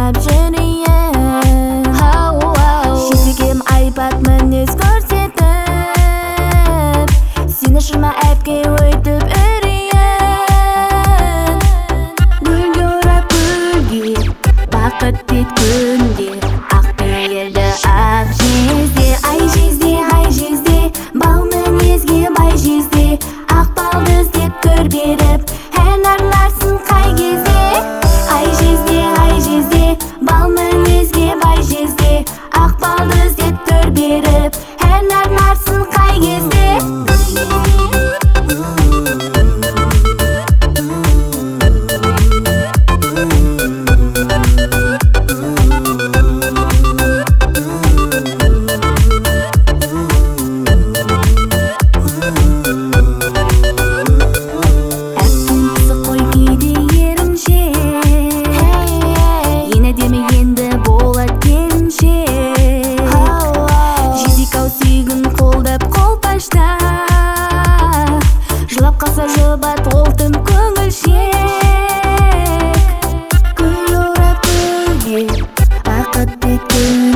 ойнап жүрейін. Шетігім айбат мінез көрсетіп, сені шырма әпке өйтіп үрейін. Гүлге орап гүлге, бақыт тет күндер, ақ пейілді ақ жезде. Ай жезде, бал мінезге бай жезде, ақ балды іздеп төр беріп, ән арнарсың қай кезде. Ай жезде, бал мінезге бай жезде, ақ балды іздеп төр беріп, ән арнарсың қай кезде. Жылап қалса жұбат ол тым көңілшек. Гүл орап гүлге, бақыт тет күн